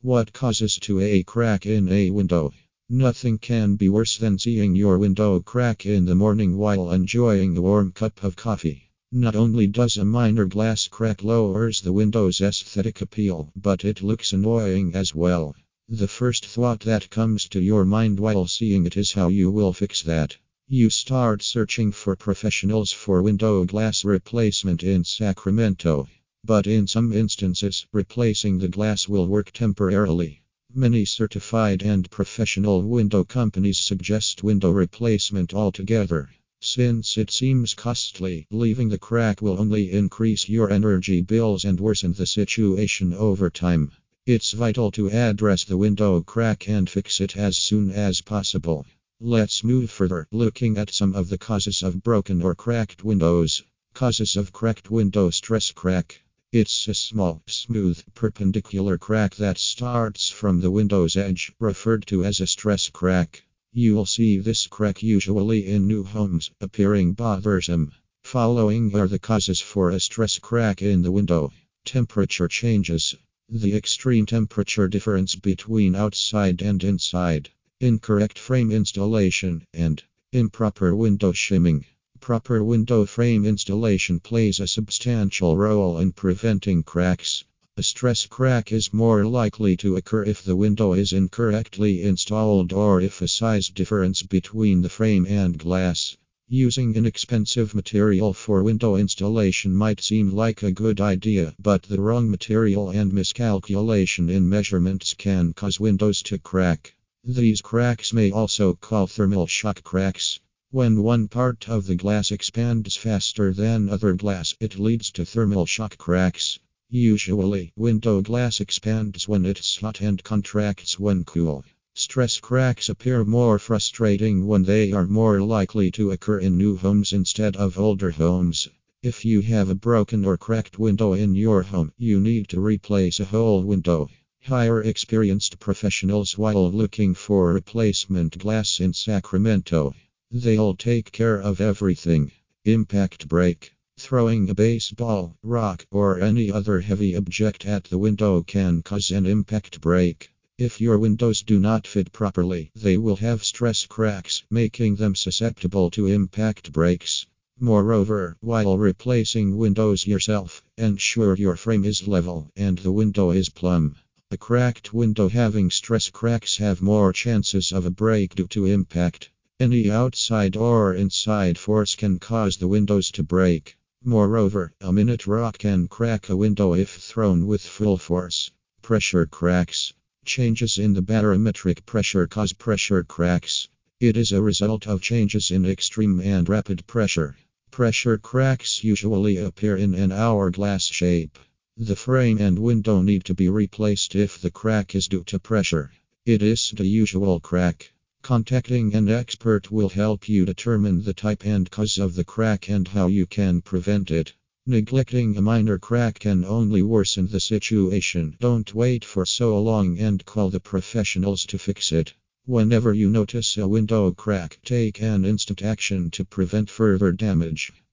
What causes to a crack in a window? Nothing can be worse than seeing your window crack in the morning while enjoying a warm cup of coffee. Not only does a minor glass crack lowers the window's aesthetic appeal, but it looks annoying as well. The first thought that comes to your mind while seeing it is how you will fix that. You start searching for professionals for window glass replacement in Sacramento. But in some instances, replacing the glass will work temporarily. Many certified and professional window companies suggest window replacement altogether. Since it seems costly, leaving the crack will only increase your energy bills and worsen the situation over time. It's vital to address the window crack and fix it as soon as possible. Let's move further, looking at some of the causes of broken or cracked windows. Causes of cracked window: stress crack. It's a small, smooth, perpendicular crack that starts from the window's edge, referred to as a stress crack. You'll see this crack usually in new homes, appearing bothersome. Following are the causes for a stress crack in the window. Temperature changes. The extreme temperature difference between outside and inside. Incorrect frame installation and improper window shimming. Proper window frame installation plays a substantial role in preventing cracks. A stress crack is more likely to occur if the window is incorrectly installed or if a size difference between the frame and glass. Using inexpensive material for window installation might seem like a good idea, but the wrong material and miscalculation in measurements can cause windows to crack. These cracks may also cause thermal shock cracks. When one part of the glass expands faster than other glass, it leads to thermal shock cracks. Usually, window glass expands when it's hot and contracts when cool. Stress cracks appear more frustrating when they are more likely to occur in new homes instead of older homes. If you have a broken or cracked window in your home, you need to replace a whole window. Hire experienced professionals while looking for replacement glass in Sacramento. They'll take care of everything. Impact break. Throwing a baseball, rock, or any other heavy object at the window can cause an impact break. If your windows do not fit properly, they will have stress cracks, making them susceptible to impact breaks. Moreover, while replacing windows yourself, ensure your frame is level and the window is plumb. A cracked window having stress cracks have more chances of a break due to impact. Any outside or inside force can cause the windows to break. Moreover, a minute rock can crack a window if thrown with full force. Pressure cracks. Changes in the barometric pressure cause pressure cracks. It is a result of changes in extreme and rapid pressure. Pressure cracks usually appear in an hourglass shape. The frame and window need to be replaced if the crack is due to pressure. It is the usual crack. Contacting an expert will help you determine the type and cause of the crack and how you can prevent it. Neglecting a minor crack can only worsen the situation. Don't wait for so long and call the professionals to fix it. Whenever you notice a window crack, take an instant action to prevent further damage.